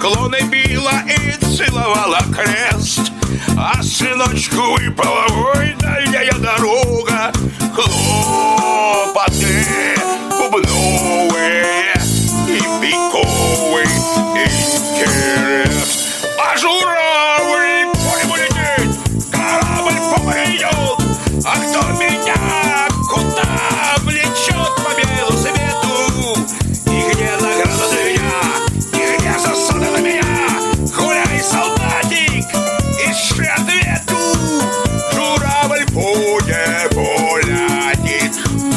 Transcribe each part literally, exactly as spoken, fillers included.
поклоны била и целовала крест. А сыночку выпала ой, дальняя дорога, хлопоты бубновые и пиковый интерес. А журавль по небу летит, корабль по морю идет. А кто меня куда влечет по белу свету? И где награда для меня? И где засада на меня? Гуляй, солдатик, ищи ответу. Журавль по небу летит.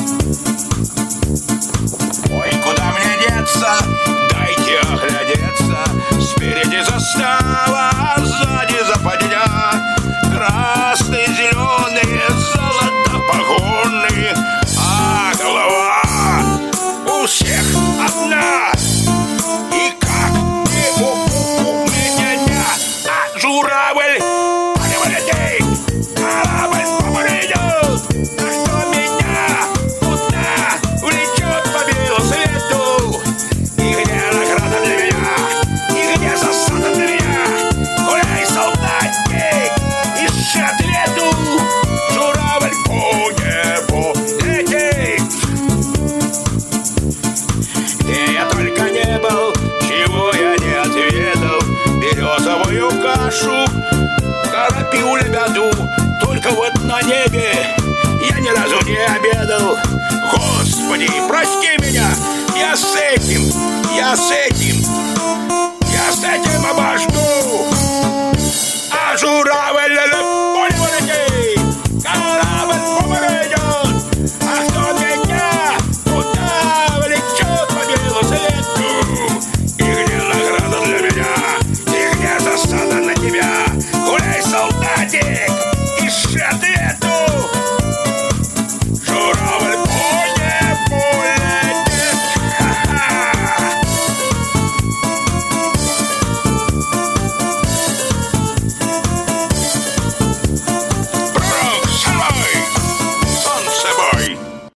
Ой, куда мне деться? Дайте оглядеться. Спереди застава, а сзади западня. Красные, зеленые, золото погоны. А голова у всех одна. И как не у, у меня, а журавль по небу летит, корабль по морю идет. А кто меня куда влечет по белу свету? И где награда для меня? И где засада для меня? Гуляй, солдатик, ищи ответу. Журавль по небу летит. Где я только не был, чего я не отведал. Березовую кашу, карапью лебеду. Только вот на небе я ни разу не обедал. Господи, прости меня, я с этим, я с этим, я с этим